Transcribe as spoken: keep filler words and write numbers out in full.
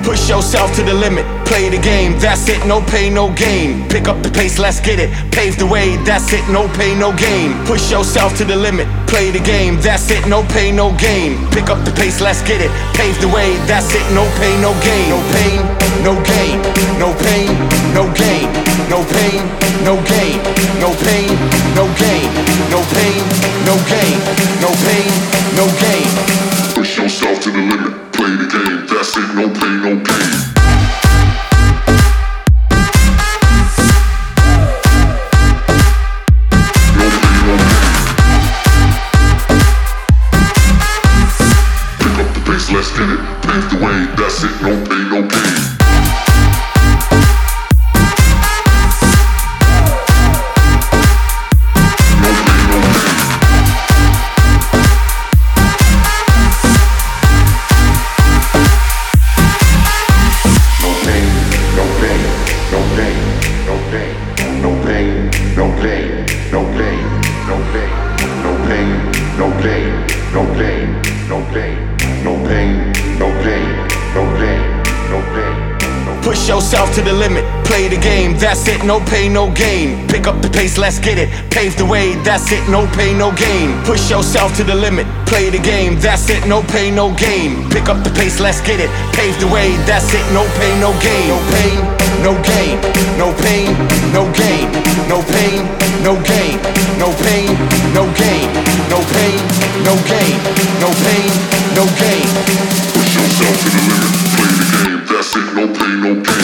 Push yourself to the limit, play the game, that's it, no pain, no gain. Pick up the pace, let's get it, pave the way, that's it, no pain, no gain. Push yourself to the limit, play the game, that's it, no pain, no gain. Pick up the pace, let's get it, pave the way, that's it, no pain, no gain. No pain, no gain, no pain, no gain. No pain, no gain, no pain, no gain. No pain, no gain, no pain, no gain. Push yourself to the limit, play the game, that's it, no pain, no gain. Let's get it, pave the way, that's it, no pain, no gain. No pain, no gain. No pain, no pain, no pain, no pain, no pain, no pain, no pain, no pain, no pain, no pain, no pain, no pain. No pain, no pain, no pain, no pain. Push yourself to the limit, play the game, that's it, no pain, no gain. Pick up the pace, let's get it, pave the way, that's it, no pain, no gain. Push yourself to the limit, play the game, that's it, no pain, no gain. Pick up the pace, let's get it, pave the way, that's it, no pain, no gain. No pain, no gain, no pain, no gain. No pain, no gain, no pain, no gain. No pain, no gain, no pain, no gain. Push yourself to the limit, play the game, that's it, no pain, no gain.